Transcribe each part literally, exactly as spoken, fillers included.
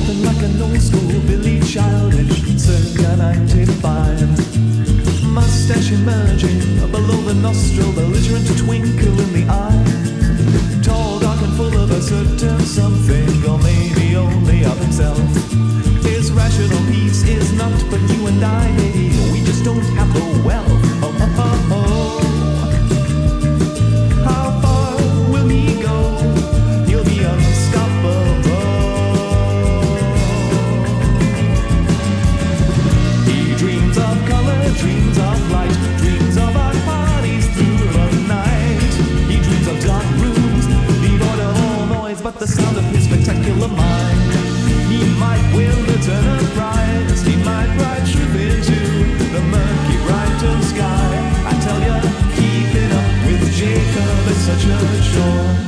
laughing like an old school Billy Childish, circa ninety-five. Mustache emerging below the nostril, belligerent twinkle in the eye. Tall, dark and full of a certain something, or maybe only of himself. His rational peace is not for you and I, baby. We just don't have the wealth. Oh, oh, oh, oh. How far will he go? He'll be unstoppable. He dreams of color, dreams of light, dreams of our parties through the night. He dreams of dark rooms, devoid of all noise but the sound of his spectacular mind. He might win the Turner Prize, he might ride truth into the murky brightened sky. I tell ya, keeping up with Jacob is such a chore.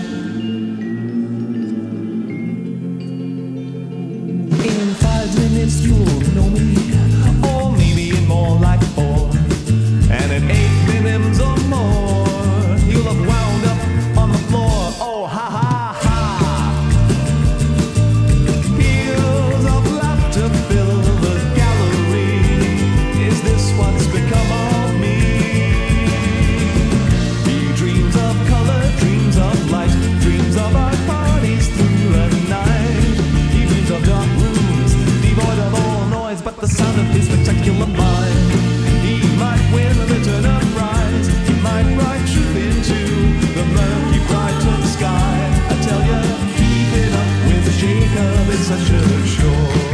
In five minutes you'll know me, or maybe in more like four. And in eight minutes or more, you'll have wound up on the floor. Oh, ha ha ha! Peals of laughter fill the gallery. Is this what's become of me? He dreams of color, dreams of light, dreams of our parties through the night. He dreams of dark rooms, devoid of all noise but the sound of his spectacular mind. He might win the Turner Prize, he might write truth into the murky brightened sky. I tell ya, keeping up with Jacob is such a chore.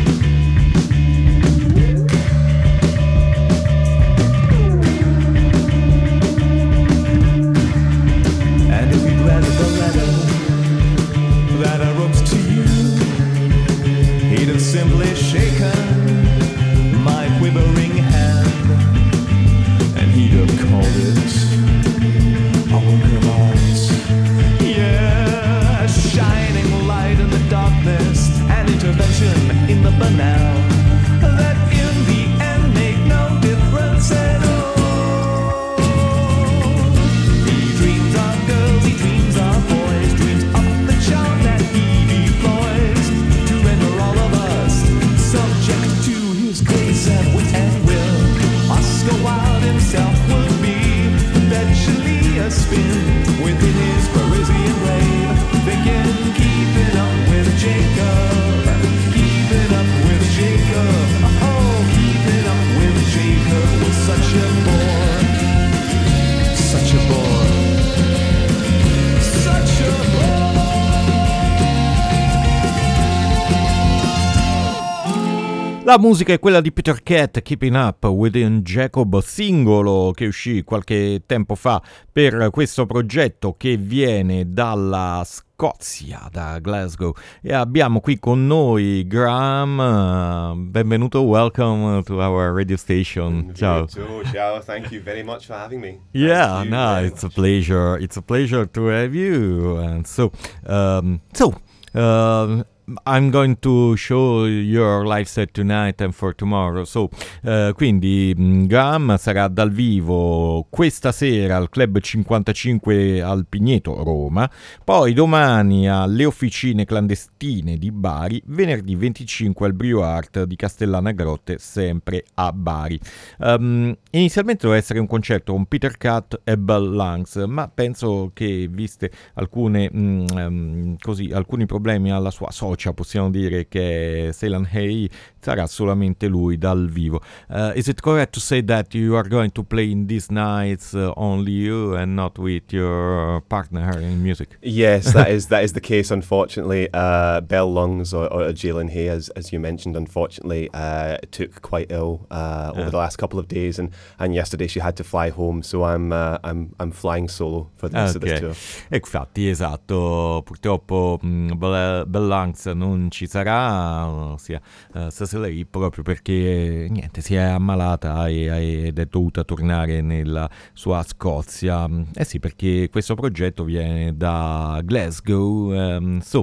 And if he'd read the letter that I wrote to you, he'd have simply shaken my quivering hand, and he'd have called it a work of art. Yeah, a shining light in the darkness, an intervention in the banal, that in the end make no difference at all. He dreams of girls, he dreams of boys, dreams of the charm that he deploys to render all of us subject to his grace and wit and will. Oscar Wilde himself would be perpetually a spin within his Parisian rave, thinking, keeping up with Jacob, keeping up with Jacob, oh, keeping up with Jacob was such a bore, such a bore, such a bore. La musica è quella di Peter Cat, Keeping Up with Jacob, singolo che uscì qualche tempo fa per questo progetto che viene dalla Scozia, da Glasgow. E abbiamo qui con noi Graham. Uh, benvenuto, welcome to our radio station. Ciao. Ciao, thank you very much for having me. Yeah, no, it's much. a pleasure. It's a pleasure to have you. And so, um, so. Uh, I'm going to show your live set tonight and for tomorrow. So, uh, quindi Graham sarà dal vivo questa sera al Club cinquantacinque al Pigneto, Roma. Poi domani alle Officine Clandestine di Bari. Venerdì venticinque al Brio Art di Castellana Grotte, sempre a Bari. Um, inizialmente doveva essere un concerto con Peter Cat e Bell Lungs, ma penso che, viste alcune mm, um, così, alcuni problemi alla sua socia, possiamo dire che Ceylan Hay, sarà solamente lui dal vivo. Uh, is it correct to say that you are going to play in these nights uh, only you and not with your partner in music? Yes, that is that is the case. Unfortunately, uh, Bell Lungs or, or Jalen Hay, as as you mentioned, unfortunately uh, took quite ill uh, over yeah. the last couple of days, and, and yesterday she had to fly home. So I'm uh, I'm I'm flying solo for the rest okay. of this tour. Infatti, esatto. Purtroppo mh, Bell, Bell Lungs non ci sarà, ossia uh, stasera proprio perché niente, si è ammalata e, ed è dovuta tornare nella sua Scozia. Eh sì, perché questo progetto viene da Glasgow. Um, so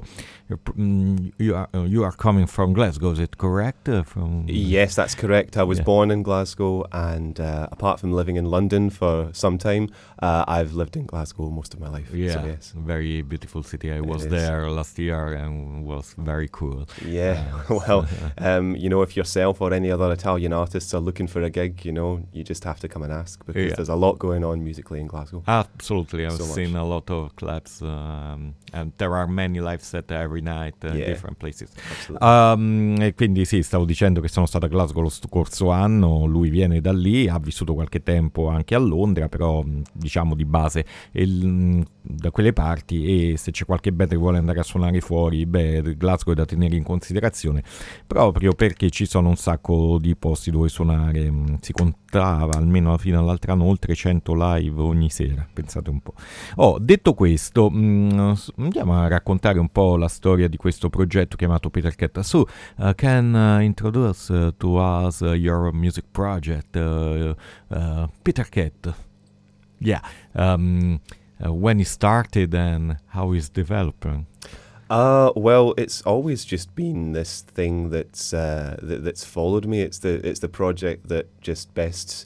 you're, mm, you are uh, you are coming from Glasgow. Is it correct? Uh, from Yes, that's correct. I was Yeah. born in Glasgow, and uh, apart from living in London for some time, uh, I've lived in Glasgow most of my life. Yeah, So yes. very beautiful city. I It was is. there last year and was very cool. Yeah, Uh, well, um, you know, if yourself or any other Italian artists are looking for a gig, you know, you just have to come and ask, because Yeah. there's a lot going on musically in Glasgow. Absolutely, I've So much. seen a lot of clubs, um, and there are many live set every night uh, in Yeah. different places. Absolutely. Um, e quindi sì, stavo dicendo che sono stato a Glasgow lo scorso anno, lui viene da lì, ha vissuto qualche tempo anche a Londra, però mh, diciamo di base il- mh, da quelle parti, e se c'è qualche band che vuole andare a suonare fuori, beh, Glasgow è da tenere in considerazione, proprio perché ci sono un sacco di posti dove suonare, mh, si contava almeno fino all'altro anno oltre cento live ogni sera, pensate un po'. Oh, detto questo, mh, s- andiamo a raccontare un po' la storia di questo progetto chiamato Peter Cat. So, uh, can uh, introduce uh, to us uh, your music project, uh, uh, Peter Cat? Yeah, um, uh, when it started and how it's developing. Uh, well, it's always just been this thing that's uh, that, that's followed me. It's the it's the project that just best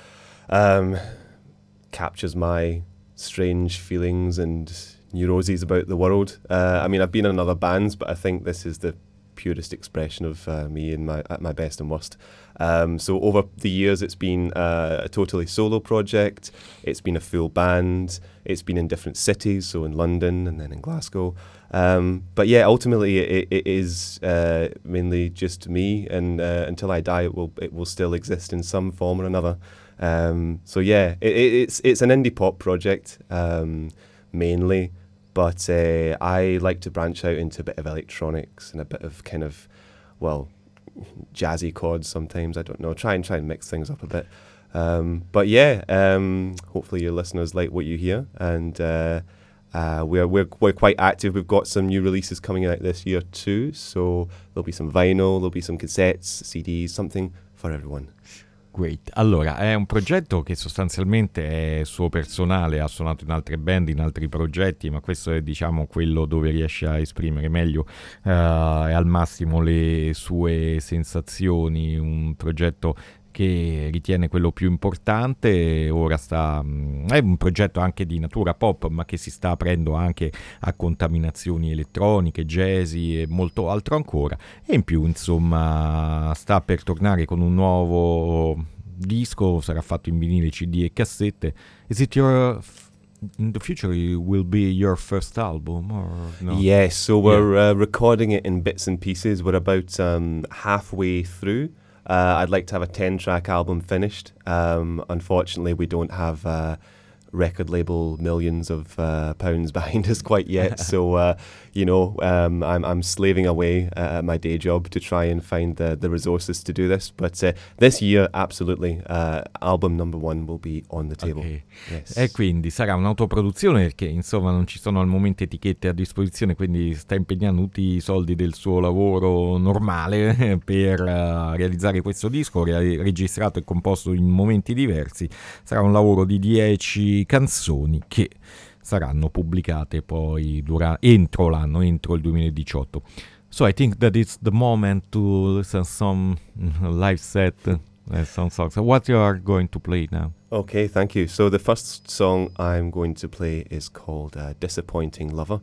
um, captures my strange feelings and neuroses about the world. Uh, I mean, I've been in other bands, but I think this is the purest expression of uh, me in my at my best and worst. Um, so over the years, it's been uh, a totally solo project. It's been a full band. It's been in different cities, so in London and then in Glasgow. Um, but yeah, ultimately, it, it is uh, mainly just me, and uh, until I die, it will it will still exist in some form or another. Um, so yeah, it, it, it's it's an indie pop project um, mainly, but uh, I like to branch out into a bit of electronics and a bit of kind of, well, jazzy chords sometimes. I don't know. Try and try and mix things up a bit. Um, but yeah, um, hopefully your listeners like what you hear, and uh, uh, we're we're we're quite active. We've got some new releases coming out this year too. So there'll be some vinyl, there'll be some cassettes, C Ds, something for everyone. Great. Allora, è un progetto che sostanzialmente è suo personale, ha suonato in altre band, in altri progetti, ma questo è, diciamo, quello dove riesce a esprimere meglio eh, e al massimo le sue sensazioni, un progetto che ritiene quello più importante. Ora sta mh, è un progetto anche di natura pop, ma che si sta aprendo anche a contaminazioni elettroniche, jazzy e molto altro ancora, e in più insomma sta per tornare con un nuovo disco, sarà fatto in vinile, C D e cassette. Is it your f- in the future it will be your first album or no? Yes, so we're uh, recording it in bits and pieces. We're about um, halfway through. Uh, I'd like to have a ten-track album finished. Um, unfortunately, we don't have uh, record label millions of uh, pounds behind us quite yet. So, uh, you know, um, I'm I'm slaving away uh, at my day job to try and find the, the resources to do this. But uh, this year, absolutely, uh, album number one will be on the table. Okay. Yes. E quindi sarà un'autoproduzione, perché insomma non ci sono al momento etichette a disposizione, quindi sta impegnando tutti i soldi del suo lavoro normale per uh, realizzare questo disco, re- registrato e composto in momenti diversi. Sarà un lavoro di dieci canzoni che saranno pubblicate poi dura- entro l'anno, entro il duemiladiciotto. So I think that it's the moment to listen some live set, uh, some songs. So what you are going to play now? Okay, thank you. So the first song I'm going to play is called uh, Disappointing Lover.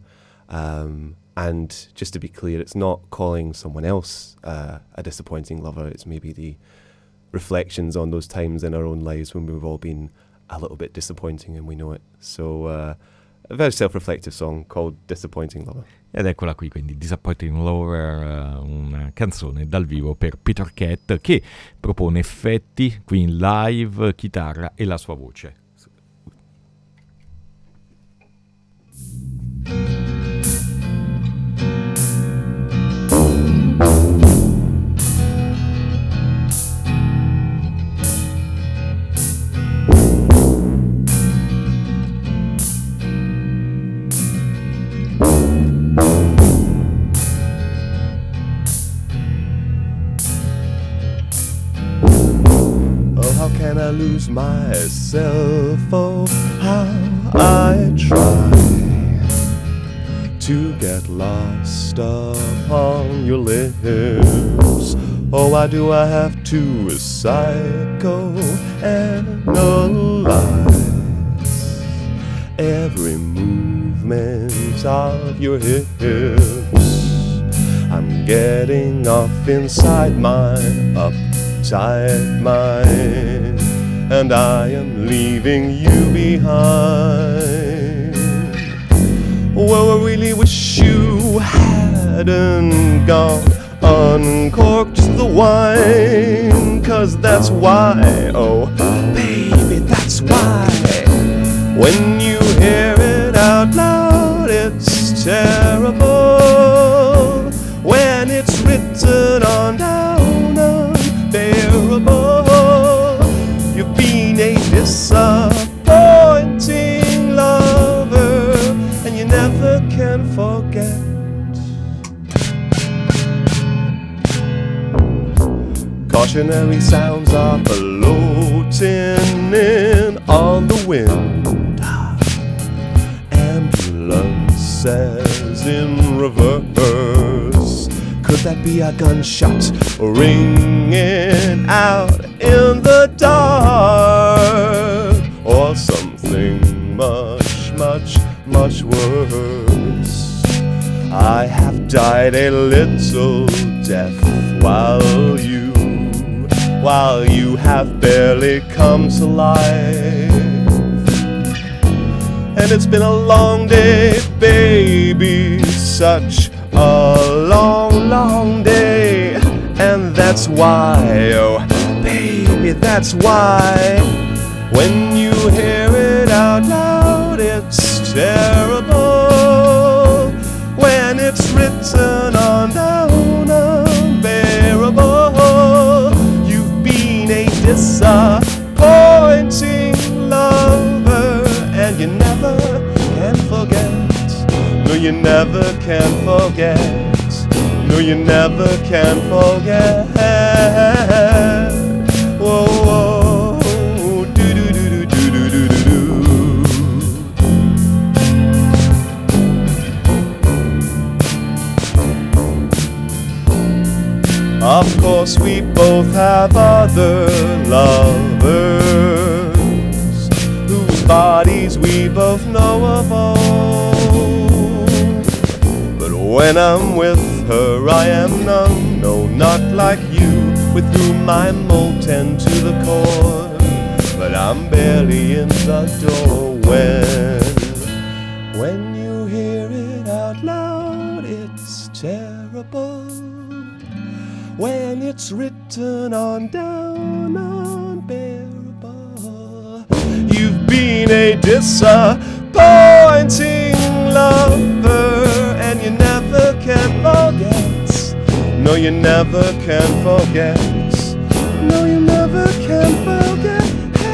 Um, and just to be clear, it's not calling someone else uh, a disappointing lover. It's maybe the reflections on those times in our own lives when we've all been a little bit disappointing and we know it. So uh, a very self-reflective song called Disappointing Lover. Ed eccola qui, quindi Disappointing Lover, uh, una canzone dal vivo per Peter Cat, che propone effetti qui in live, chitarra e la sua voce. Can I lose myself? Oh, how I try to get lost upon your lips. Oh, why do I have to psychoanalyze every movement of your hips? I'm getting off inside my uptight mind, and I am leaving you behind. Well, I really wish you hadn't gone, uncorked the wine, 'cause that's why, oh baby, that's why, when you hear it out loud, it's terrible. When it's written on down, unbearable. You've been a disappointing lover, and you never can forget. Cautionary sounds are floating in on the wind. Ambulances in reverse. Could that be a gunshot ringing out in the dark? Or something much, much, much worse? I have died a little death while you, while you have barely come to life. And it's been a long day, baby, such a long, long day. And that's why, oh baby, that's why, when you hear it out loud, it's terrible. When it's written on down, unbearable. You've been a disappointing lover, and you never can forget. No, you never can forget. No, you never can forget. Whoa, whoa, do do do do do do do do. Of course, we both have other lovers whose bodies we both know of old. But when I'm with her, I am none, no, not like you, with whom I'm molten to the core. But I'm barely in the door when, when you hear it out loud, it's terrible. When it's written on down, unbearable. You've been a disappointing lover, and you never can forget. No, you never can forget. No, you never can forget.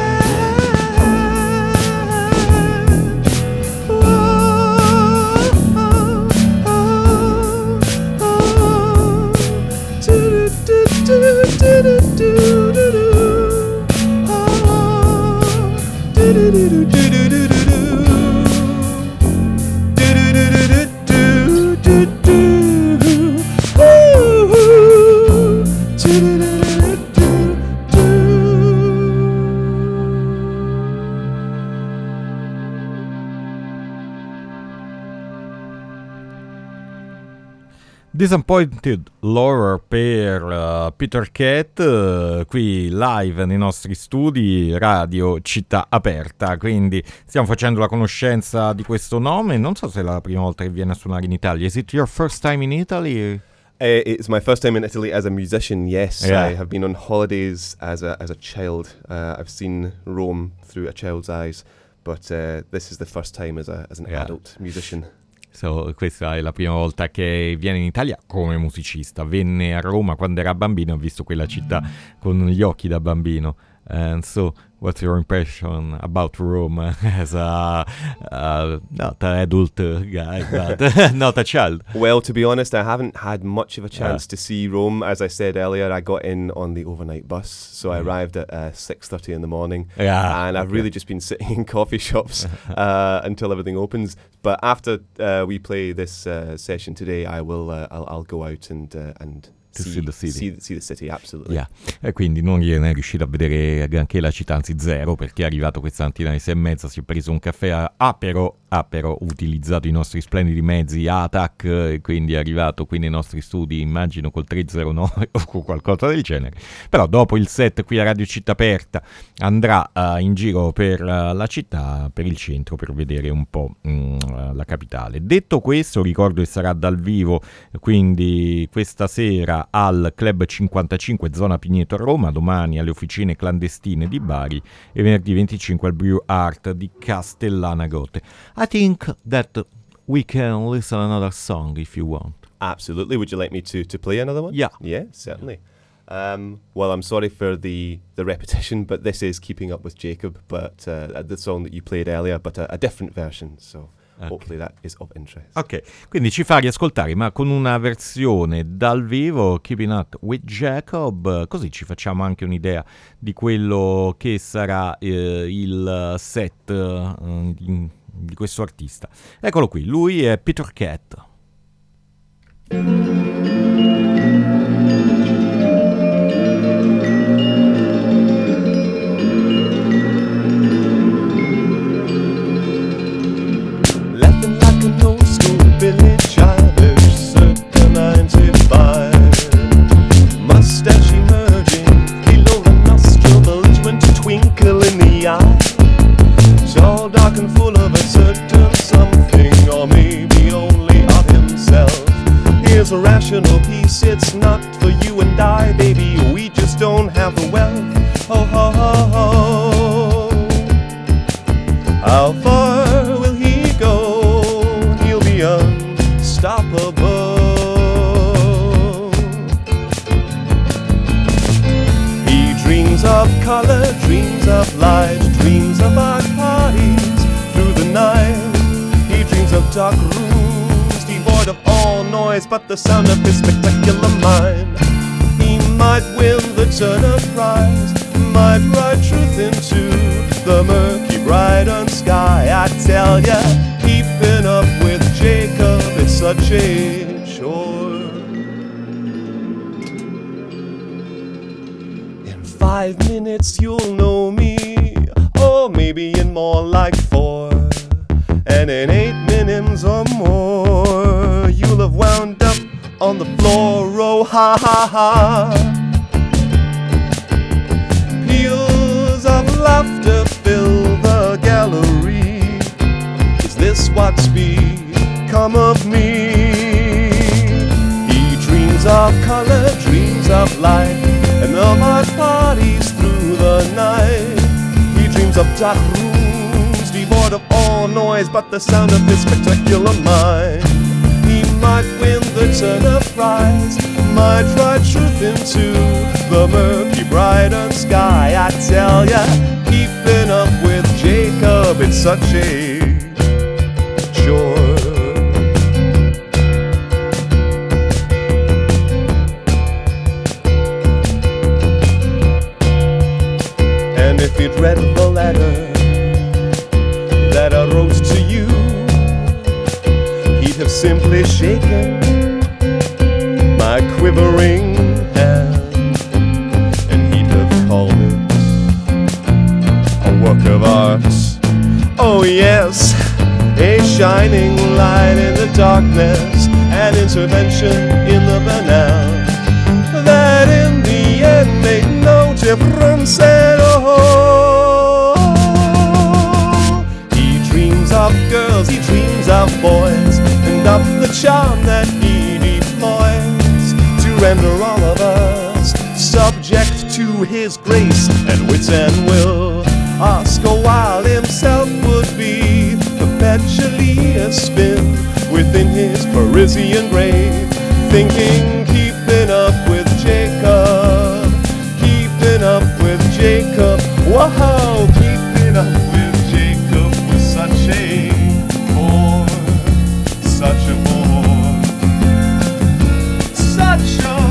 Disappointed Lover per uh, Peter Cat, uh, qui live nei nostri studi Radio Città Aperta, quindi stiamo facendo la conoscenza di questo nome. Non so se è la prima volta che viene a suonare in Italia. Is it your first time in Italy? Uh, it's my first time in Italy as a musician, yes. Yeah. I have been on holidays as a as a child. Uh, I've seen Rome through a child's eyes, but uh, this is the first time as, a, as an Yeah. adult musician. So, questa è la prima volta che viene in Italia come musicista. Venne a Roma quando era bambino, ha visto quella città con gli occhi da bambino. And so what's your impression about Rome as a uh, not an adult guy, but not a child? Well, to be honest, I haven't had much of a chance Yeah. to see Rome. As I said earlier, I got in on the overnight bus, so I Mm. arrived at uh, six thirty in the morning. Yeah, And I've okay. really just been sitting in coffee shops uh, until everything opens. But after uh, we play this uh, session today, I will. Uh, I'll, I'll go out and uh, and To see the city. See, see the city, absolutely. Yeah. E quindi non è riuscito a vedere granché la città, anzi zero, perché è arrivato questa mattina alle sei e mezza, si è preso un caffè, ha però, ha però utilizzato i nostri splendidi mezzi A T A C, e quindi è arrivato qui nei nostri studi, immagino col tre zero nove o qualcosa del genere. Però dopo il set qui a Radio Città Aperta andrà uh, in giro per uh, la città, per il centro, per vedere un po' mm, la capitale. Detto questo, ricordo che sarà dal vivo, quindi questa sera al Club cinquantacinque Zona Pigneto a Roma, domani alle Officine Clandestine di Bari e venerdì venticinque al Brew Art di Castellana Grotte. I think that we can listen another song if you want. Absolutely. Would you like me to, to play another one? Yeah. Yeah, certainly. Um, well, I'm sorry for the, the repetition, but this is Keeping Up with Jacob, but uh, the song that you played earlier, but a, a different version. So Okay. hopefully that is of interest. Ok, quindi ci fa riascoltare, ma con una versione dal vivo, Keeping Up with Jacob, così ci facciamo anche un'idea di quello che sarà eh, il set eh, di, di questo artista. Eccolo qui, lui è Peter Cat. Laughing like an old school Billy Childish, circa ninety-five. Mustache emerging below the nostril, belligerent twinkle in the eye. Tall, dark and full of a certain something, or maybe only of himself. Here's a rational piece, it's not for you and I, baby, we just don't have the wealth. Oh, ho, ho, ho. How far will he go? He'll be unstoppable. He dreams of color, dreams of light, dreams of art parties through the night. He dreams of dark rooms, devoid of all noise but the sound of his spectacular mind. He might win the Turner Prize, might write truth into the murky brightened sky. I tell ya, keeping up with Jacob is such a chore. In five minutes you'll know me, or maybe in more like four. And in eight minutes or more, you'll have wound up on the floor. Oh, ha ha ha. Peals of laughter fill the gallery. Is this what's become of me? He dreams of color, dreams of light, and of art parties through the night. He dreams of dark rooms, devoid of all noise but the sound of his spectacular mind. He might win the Turner Prize, might write truth into the murky brightened sky. I tell ya, keeping up with Jacob, it's such a chore. And if you'd read the letter that I wrote to you, he'd have simply shaken my quivering hand, and he'd have called it a work of art. Oh yes, a shining light in the darkness, an intervention in the banal, that in the end made no difference at all. He dreams of girls, he dreams of boys, and of the charm that he deploys to render all of us subject to his grace and wit and will. Oscar Wilde himself would be perpetually a spin within his Parisian grave, thinking, keeping up with Jacob, keeping up with Jacob. Whoa! up with Jacob was such a bore, such a bore, such a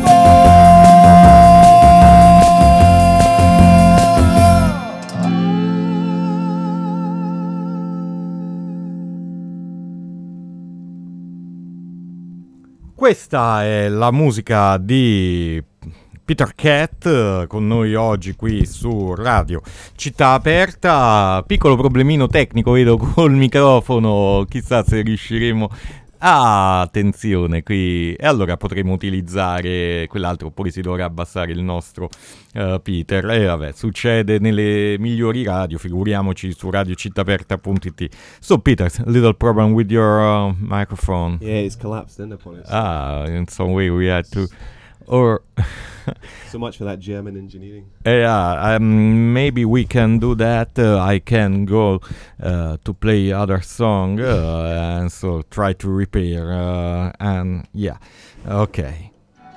Questa è la musica di Peter Cat con noi oggi qui su Radio Città Aperta. Piccolo problemino tecnico vedo col microfono, chissà se riusciremo. Ah, attenzione qui. E allora potremo utilizzare quell'altro oppure si dovrà abbassare il nostro uh, Peter. E vabbè, succede nelle migliori radio, figuriamoci su radio città aperta punto it. So Peter, a little problem with your uh, microphone. Yeah, it's collapsed in upon it. Ah, in some way we had to... Or... So much for that German engineering. Yeah, um, maybe we can do that. Uh, I can go uh, to play other song uh, and so try to repair. Uh, and yeah, okay.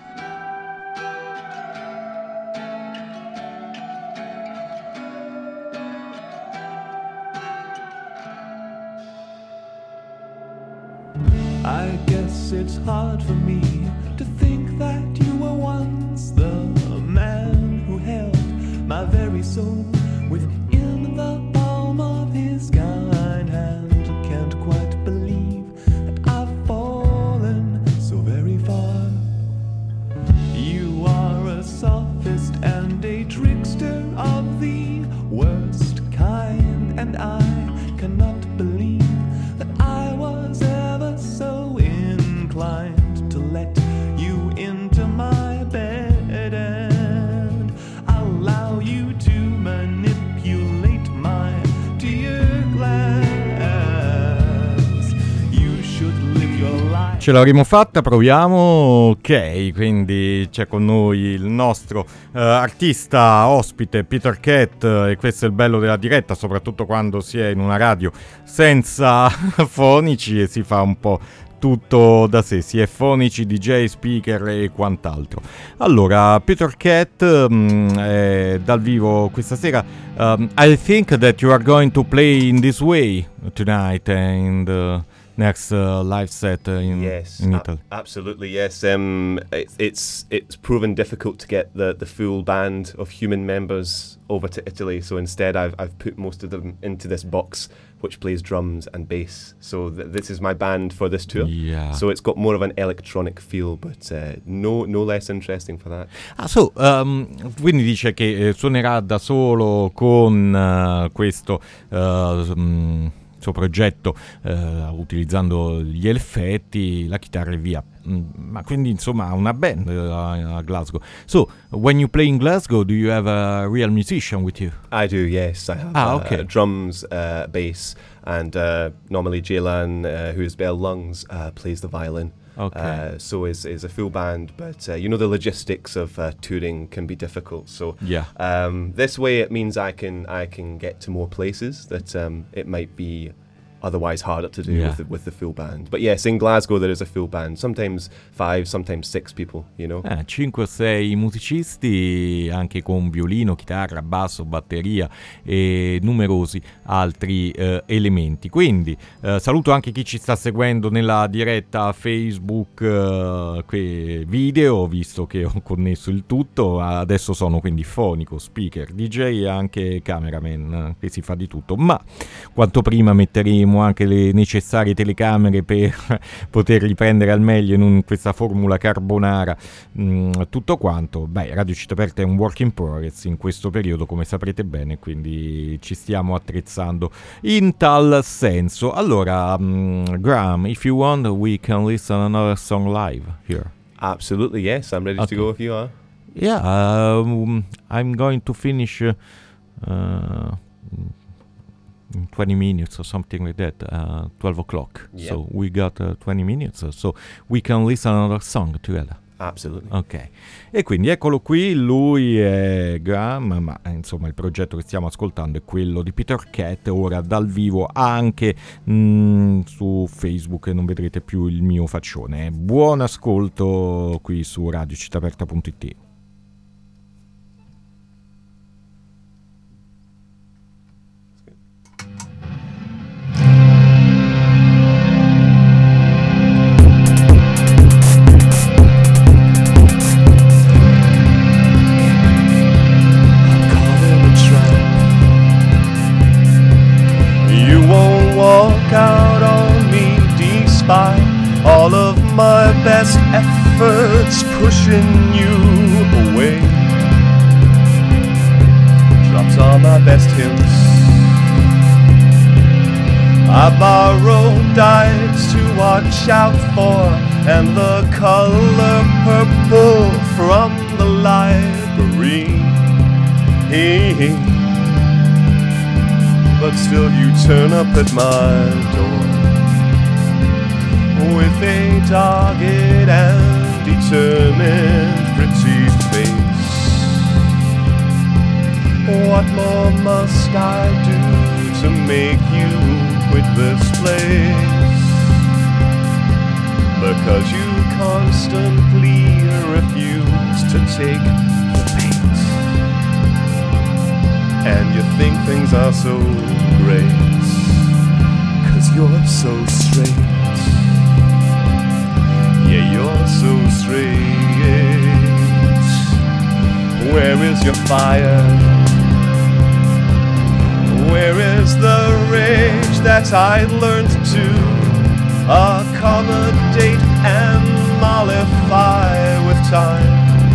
I guess it's hard for me to think that you were once the man who held my very soul within the palm of his kind hand. Can't quite believe that I've fallen so very far. You are a sophist and a trickster of the worst kind, and I cannot believe that I was ever so inclined to let you into my bed and allow you to manipulate my tear glass. You should live your life. Ce l'avremo fatta, proviamo. Ok, quindi c'è con noi il nostro uh, artista ospite Peter Cat, e questo è il bello della diretta, soprattutto quando si è in una radio senza fonici e si fa un po' tutto da sé, si è fonici, D J, speaker e quant'altro. Allora, Peter Cat um, è dal vivo questa sera. um, I think that you are going to play in this way tonight in the next uh, live set uh, in, Yes, in a- Italy. absolutely. Yes, um, it, it's it's proven difficult to get the, the full band of human members over to Italy. So instead, I've I've put most of them into this box, which plays drums and bass. So th- this is my band for this tour. Yeah. So it's got more of an electronic feel, but uh, no no less interesting for that. Ah, so, um, quindi dice che eh, suonerà da solo con uh, questo uh, um, suo progetto, uh, utilizzando gli effetti, la chitarra e via. Mm, ma quindi insomma ha una band uh, a Glasgow. So, when you play in Glasgow, do you have a real musician with you? I do, yes. I have Ah, uh, okay. drums, uh, bass, and uh, normally Jaylan, uh, who is Bell Lungs, uh, plays the violin. Okay. Uh, so is is a full band, but uh, you know the logistics of uh, touring can be difficult. So Yeah. um, this way it means I can I can get to more places that um, it might be otherwise harder to do Yeah. with the, with the full band. But yes, in Glasgow there is a full band. Sometimes five, sometimes six people. You know. Eh, cinque o sei musicisti, anche con violino, chitarra, basso, batteria e numerosi altri eh, elementi. Quindi eh, saluto anche chi ci sta seguendo nella diretta Facebook eh, que- video, visto che ho connesso il tutto. Adesso sono quindi fonico, speaker, D J e anche cameraman, eh, che si fa di tutto. Ma quanto prima metteremo anche le necessarie telecamere per poter riprendere al meglio in un- questa formula carbonara mh, tutto quanto. Beh, Radio Città Aperta è un work in progress in questo periodo, come saprete bene, quindi ci stiamo attrezzando in tal senso. Allora, mh, Graham, if you want, we can listen another song live here. Absolutely, yes. I'm ready Okay. to go if you are. Yeah, um, I'm going to finish uh, uh, in twenty minutes or something like that, uh, twelve o'clock. Yeah. So we got uh, twenty minutes, uh, so we can listen another song together. Absolutely. Ok, e quindi eccolo qui, lui è Graham, ma eh, insomma il progetto che stiamo ascoltando è quello di Peter Cat, ora dal vivo anche mh, su Facebook, e non vedrete più il mio faccione. Buon ascolto qui su radio città aperta punto it. by all of my best efforts pushing you away. Dropped all my best hints. I borrowed dice to watch out for, and the color purple from the library. But still you turn up at my door with a dogged and determined pretty face. What more must I do to make you quit this place? Because you constantly refuse to take the bait, and you think things are so great, 'cause you're so straight. Yeah, you're so straight. Where is your fire? Where is the rage that I learned to accommodate and mollify with time?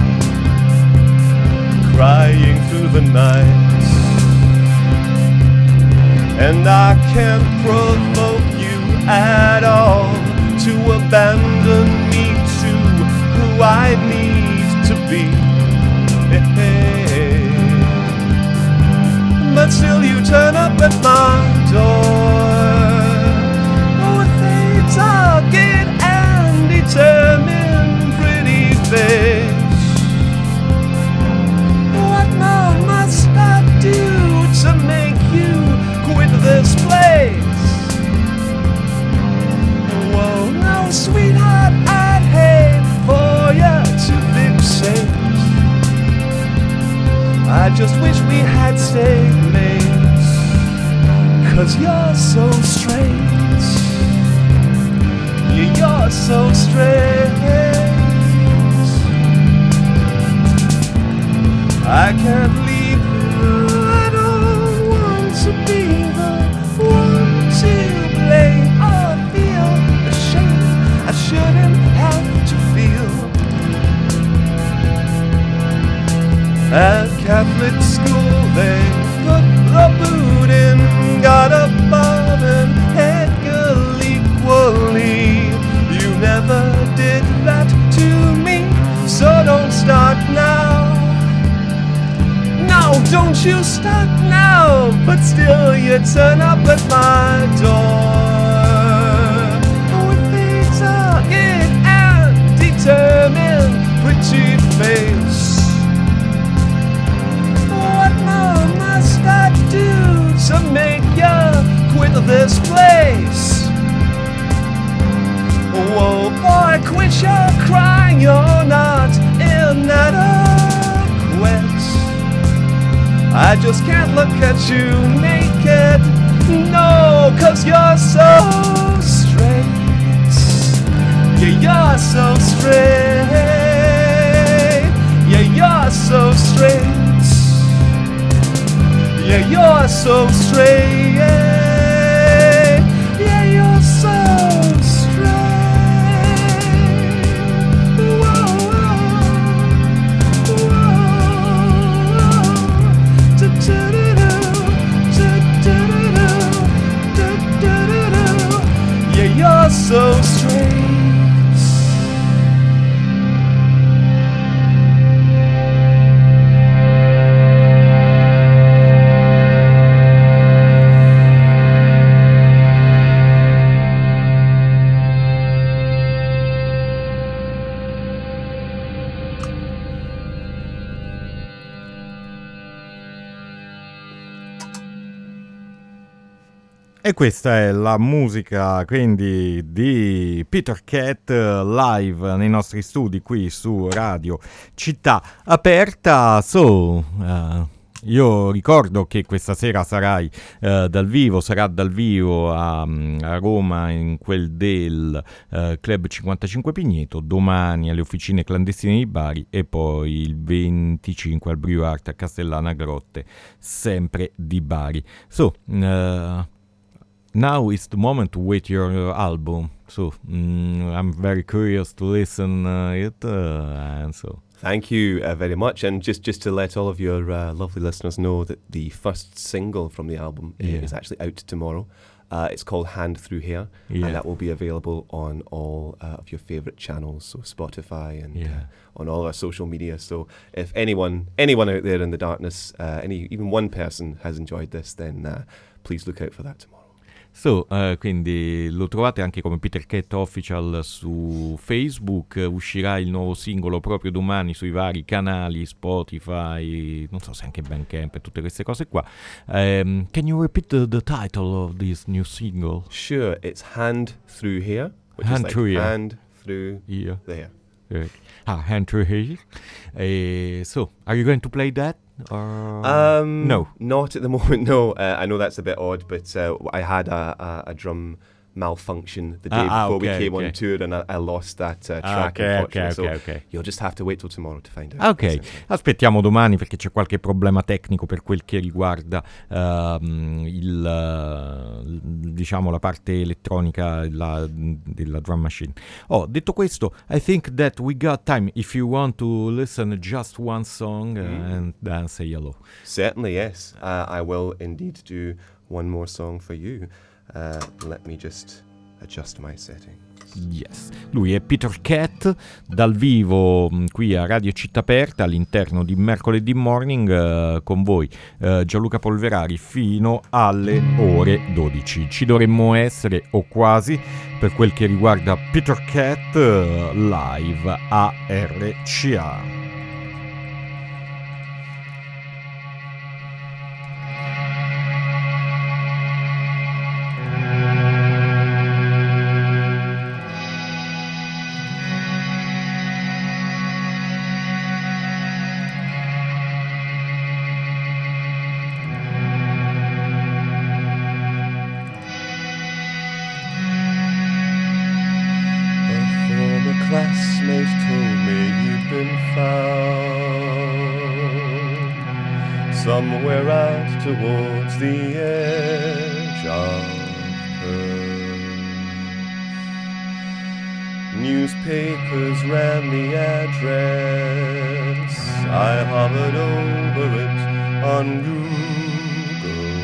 Crying through the night, and I can't provoke you at all to abandon me to who I need to be. But still you turn up at my door with a dogged and determined pretty face. What more must I do to make you quit this place? Whoa, no, sweetheart, I'd hate for you to fixate. I just wish we had stayed mates, 'cause you're so straight. Yeah, you're so straight. I can't leave you, I don't want to be the one to blame or feel ashamed. I shouldn't have to feel. At Catholic school they put the boot in, got a bob and head girl equally. You never did that to me, so don't start now. No, don't you start now, but still you turn up at my door with a dogged and determined pretty face. What more must I do to make you quit this place? Whoa, boy, quit your crying, you're not inadequate. I just can't look at you naked, no, 'cause you're so straight. Yeah, you're so straight. Yeah, you're so straight. Yeah, you're so straight. Yeah, you're so straight. Whoa, whoa, whoa. Do-do-do-do, do-do-do-do, do-do-do-do. Yeah, you're so straight. E questa è la musica quindi di Peter Cat live nei nostri studi qui su Radio Città Aperta. So, uh, io ricordo che questa sera sarai uh, dal vivo, sarà dal vivo a, a Roma in quel del uh, Club cinquantacinque Pigneto, domani alle Officine Clandestine di Bari e poi il venticinque al Brio Art a Castellana Grotte, sempre di Bari. So, uh, now is the moment to wait your uh, album. So mm, I'm very curious to listen uh, it, uh, and so. Thank you uh, very much. And just, just to let all of your uh, lovely listeners know that the first single from the album Yeah. is actually out tomorrow. Uh, it's called Hand Through Hair, Yeah. and that will be available on all uh, of your favourite channels, so Spotify and Yeah. uh, on all our social media. So if anyone anyone out there in the darkness, uh, any even one person has enjoyed this, then uh, please look out for that tomorrow. So, uh, quindi lo trovate anche come Peter Cat Official su Facebook, uh, uscirà il nuovo singolo proprio domani sui vari canali, Spotify, non so se anche Bandcamp e tutte queste cose qua. Um, can you repeat the, the title of this new single? Sure, it's Hand Through Hair, which Hand is like Through Hair. hand through Yeah. the hair. Right. Ah, Hand Through Hair. Uh, so, are you going to play that? Or Um, no. Not at the moment, no. Uh, I know that's a bit odd, but uh, I had a, a, a drum malfunction the day Ah, ah, before okay, we came okay. on tour, and I, I lost that uh, Ah, track, okay, unfortunately. okay, so okay, okay. you'll just have to wait till tomorrow to find out. Ok, Essentially. aspettiamo domani perché c'è qualche problema tecnico per quel che riguarda ehm, il, uh, diciamo la parte elettronica la, della drum machine. Oh, detto questo, I think that we got time if you want to listen just one song uh, Mm. and then say hello. Certainly, yes. Uh, I will indeed do one more song for you. Uh, let me just adjust my setting. Yes, lui è Peter Cat dal vivo mh, qui a Radio Città Aperta all'interno di Mercoledì Morning eh, con voi eh, Gianluca Polverari fino alle ore dodici. Ci dovremmo essere o quasi per quel che riguarda Peter Cat eh, live a R C A. Classmates told me you'd been found somewhere out towards the edge of Perth. Newspapers ran the address. I hovered over it on Google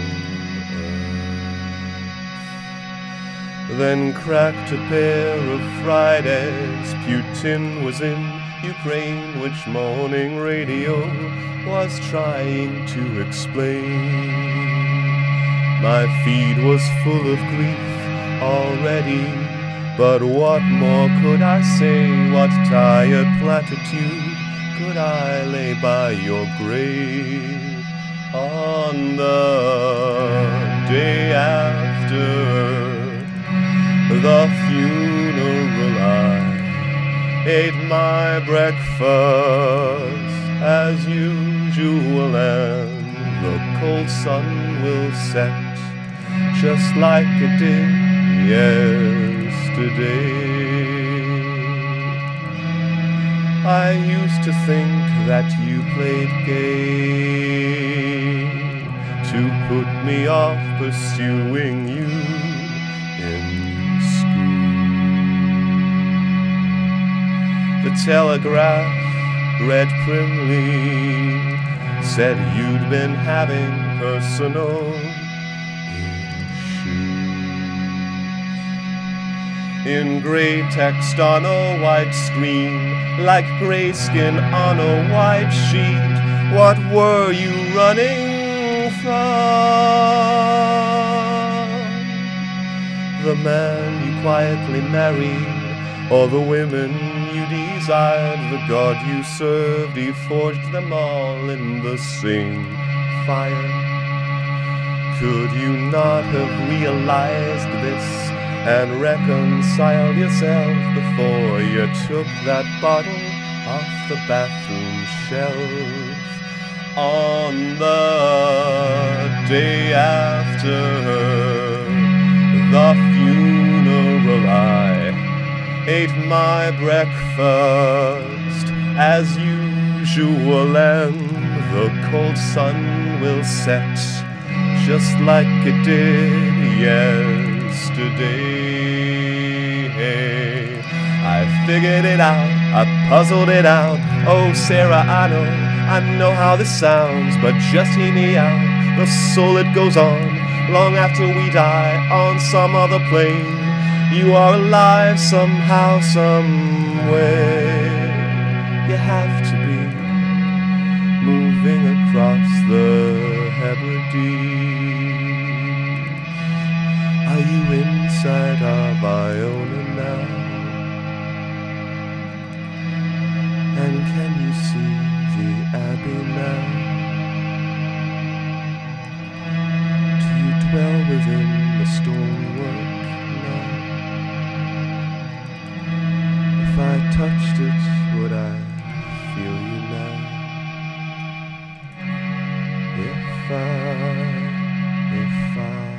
Earth. Then cracked a pair of fried eggs. Putin was in Ukraine, which morning radio was trying to explain. My feed was full of grief already, but what more could I say? What tired platitude could I lay by your grave on the day after the funeral? I ate my breakfast as usual, and the cold sun will set just like it did yesterday. I used to think that you played gay to put me off pursuing you in school. The Telegraph read primly, said you'd been having personal in grey text on a white screen, like grey skin on a white sheet. What were you running from? The man you quietly married, or the women you desired? The God you served, he forged them all in the same fire. Could you not have realized this and reconciled yourself before you took that bottle off the bathroom shelf? On the day after the funeral, I ate my breakfast as usual, and the cold sun will set just like it did yesterday. I figured it out, I puzzled it out. Oh, Sarah, I know, I know how this sounds, but just hear me out. The soul, it goes on, long after we die, on some other plane. You are alive somehow, somewhere. You have to be moving across the Hebrides. Are you inside of Iona now? And can you see the Abbey now? Do you dwell within the stonework now? If I touched it, would I feel you now? If I, if I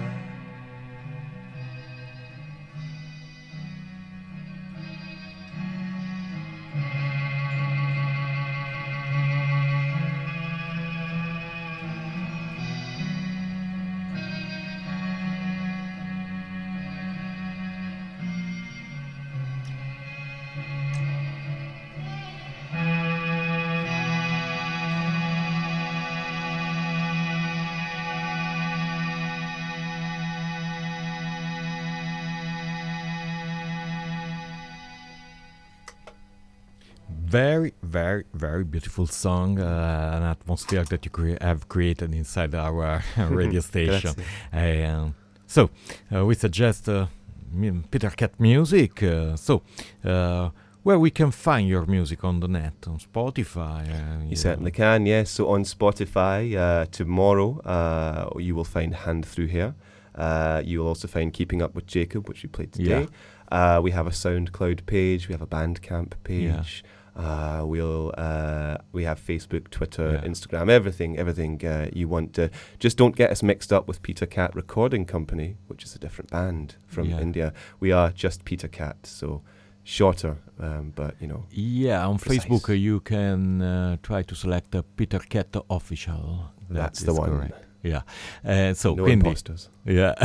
Very, very, very beautiful song, uh, an atmosphere that you cre- have created inside our radio station. Um, so, uh, we suggest uh, Peter Cat music. Uh, so, uh, where we can find your music on the net, on Spotify? Uh, you, you certainly know. can, yes. So on Spotify, uh, tomorrow, uh, you will find Hand Through Here. Uh, you will also find Keeping Up with Jacob, which we played today. Yeah. Uh, we have a SoundCloud page. We have a Bandcamp page. Yeah. Uh, we'll uh, we have Facebook, Twitter, yeah. Instagram, everything, everything uh, you want to. Just don't get us mixed up with Peter Cat Recording Company, which is a different band from yeah. India. We are just Peter Cat, so shorter, um, but you know. Yeah, on precise. Facebook uh, you can uh, try to select uh, Peter Cat Official. That's that the one. Correct. Yeah. Eh, so, no quindi, imposters. Yeah.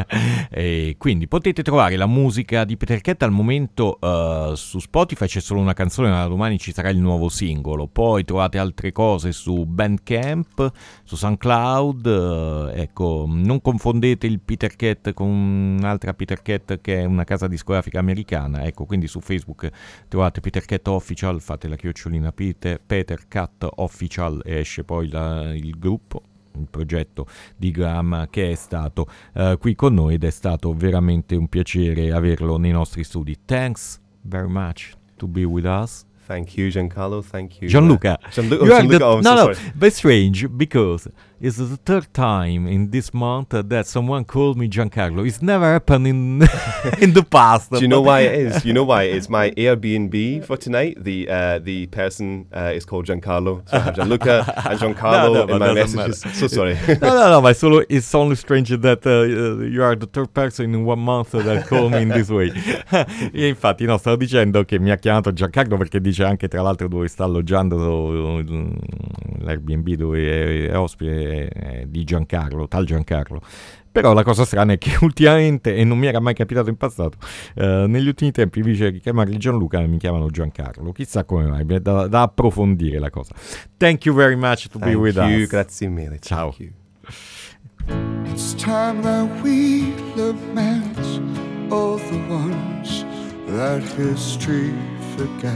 E quindi potete trovare la musica di Peter Cat al momento uh, su Spotify, c'è solo una canzone, ma domani ci sarà il nuovo singolo. Poi trovate altre cose su Bandcamp, su SoundCloud. Uh, ecco, non confondete il Peter Cat con un'altra Peter Cat che è una casa discografica americana. Ecco, quindi su Facebook trovate Peter Cat Official, fate la chiocciolina Peter, Peter Cat Official e esce poi la, il gruppo, il progetto di Graham, che è stato uh, qui con noi, ed è stato veramente un piacere averlo nei nostri studi. Thanks very much to be with us. Thank you, Giancarlo. Thank you, Gianluca. Uh, Gianluca. You oh, Gianluca. The, oh, no, so no, sorry. but strange because it's the third time in this month uh, that someone called me Giancarlo. It's never happened in in the past. Do you know why it is? You know why it is? My Airbnb for tonight, the uh, the person uh, is called Giancarlo. So I have Gianluca and Giancarlo no, no, in my messages. Matter. So sorry. no, no, no, but solo, it's only strange that uh, you are the third person in one month that called me in this way. E infatti, no, stavo dicendo che mi ha chiamato Giancarlo perché dice anche, tra l'altro, dove sta alloggiando, l'Airbnb dove è, è ospite è di Giancarlo, tal Giancarlo. Però la cosa strana è che ultimamente, e non mi era mai capitato in passato, uh, negli ultimi tempi invece di chiamarli Gianluca mi chiamano Giancarlo. Chissà come mai, da, da approfondire la cosa. Thank you very much to Thank be with you, us. Grazie mille. Ciao. Thank you. It's time that we lament all the ones that history forgot.